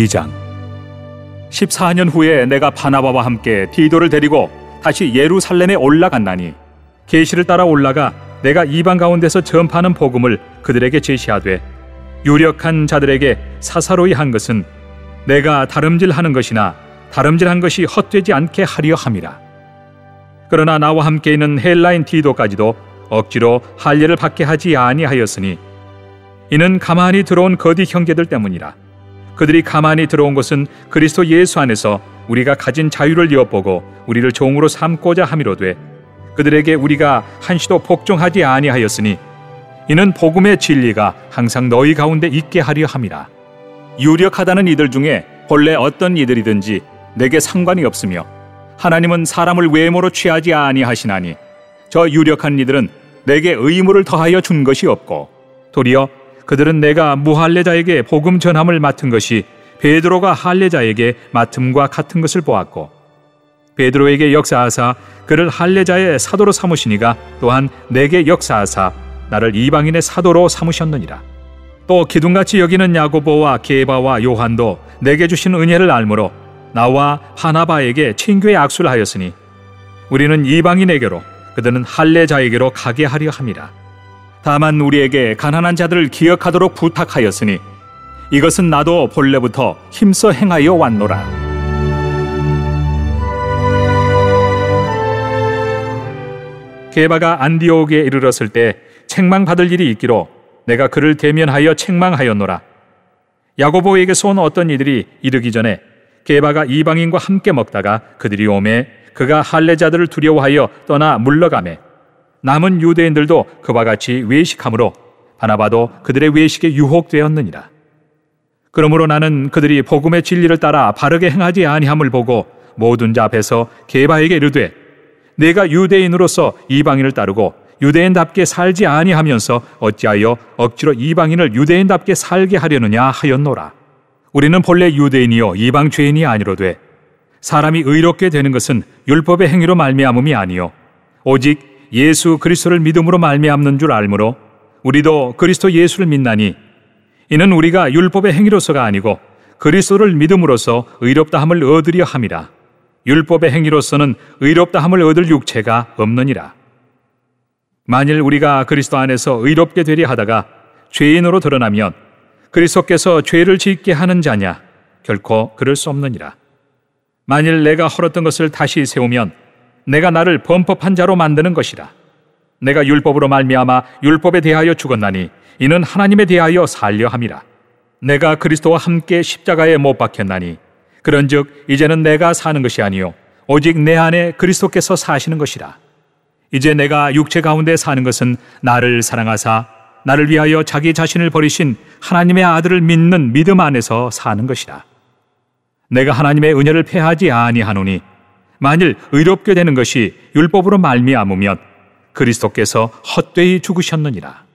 2장. 14년 후에 내가 바나바와 함께 디도를 데리고 다시 예루살렘에 올라갔나니 계시를 따라 올라가 내가 이방 가운데서 전파하는 복음을 그들에게 제시하되 유력한 자들에게 사사로이 한 것은 내가 다름질하는 것이나 다름질한 것이 헛되지 않게 하려 함이라. 그러나 나와 함께 있는 헬라인 디도까지도 억지로 할례를 받게 하지 아니하였으니 이는 가만히 들어온 거디 형제들 때문이라. 그들이 가만히 들어온 것은 그리스도 예수 안에서 우리가 가진 자유를 엿보고 우리를 종으로 삼고자 함이로되 그들에게 우리가 한시도 복종하지 아니하였으니 이는 복음의 진리가 항상 너희 가운데 있게 하려 함이라. 유력하다는 이들 중에 본래 어떤 이들이든지 내게 상관이 없으며 하나님은 사람을 외모로 취하지 아니하시나니 저 유력한 이들은 내게 의무를 더하여 준 것이 없고 도리어 그들은 내가 무할례자에게 복음 전함을 맡은 것이 베드로가 할례자에게 맡음과 같은 것을 보았고 베드로에게 역사하사 그를 할례자의 사도로 삼으시니가 또한 내게 역사하사 나를 이방인의 사도로 삼으셨느니라. 또 기둥같이 여기는 야고보와 게바와 요한도 내게 주신 은혜를 알므로 나와 바나바에게 친교의 악수를 하였으니 우리는 이방인에게로 그들은 할례자에게로 가게 하려 함이라. 다만 우리에게 가난한 자들을 기억하도록 부탁하였으니 이것은 나도 본래부터 힘써 행하여 왔노라. 게바가 안디옥에 이르렀을 때 책망받을 일이 있기로 내가 그를 대면하여 책망하였노라. 야고보에게서 온 어떤 이들이 이르기 전에 게바가 이방인과 함께 먹다가 그들이 오매 그가 할례자들을 두려워하여 떠나 물러가매 남은 유대인들도 그와 같이 외식하므로 바나바도 그들의 외식에 유혹되었느니라. 그러므로 나는 그들이 복음의 진리를 따라 바르게 행하지 아니함을 보고 모든 자 앞에서 게바에게 이르되 내가 유대인으로서 이방인을 따르고 유대인답게 살지 아니하면서 어찌하여 억지로 이방인을 유대인답게 살게 하려느냐 하였노라. 우리는 본래 유대인이요 이방 죄인이 아니로되 사람이 의롭게 되는 것은 율법의 행위로 말미암음이 아니요 오직 예수 그리스도를 믿음으로 말미암는 줄 알므로 우리도 그리스도 예수를 믿나니 이는 우리가 율법의 행위로서가 아니고 그리스도를 믿음으로써 의롭다함을 얻으려 함이라. 율법의 행위로서는 의롭다함을 얻을 육체가 없느니라. 만일 우리가 그리스도 안에서 의롭게 되려 하다가 죄인으로 드러나면 그리스도께서 죄를 짓게 하는 자냐? 결코 그럴 수 없느니라. 만일 내가 헐었던 것을 다시 세우면 내가 나를 범법한 자로 만드는 것이라. 내가 율법으로 말미암아 율법에 대하여 죽었나니 이는 하나님에 대하여 살려 함이라. 내가 그리스도와 함께 십자가에 못 박혔나니 그런즉 이제는 내가 사는 것이 아니요 오직 내 안에 그리스도께서 사시는 것이라. 이제 내가 육체 가운데 사는 것은 나를 사랑하사 나를 위하여 자기 자신을 버리신 하나님의 아들을 믿는 믿음 안에서 사는 것이라. 내가 하나님의 은혜를 패하지 아니하노니 만일 의롭게 되는 것이 율법으로 말미암으면 그리스도께서 헛되이 죽으셨느니라.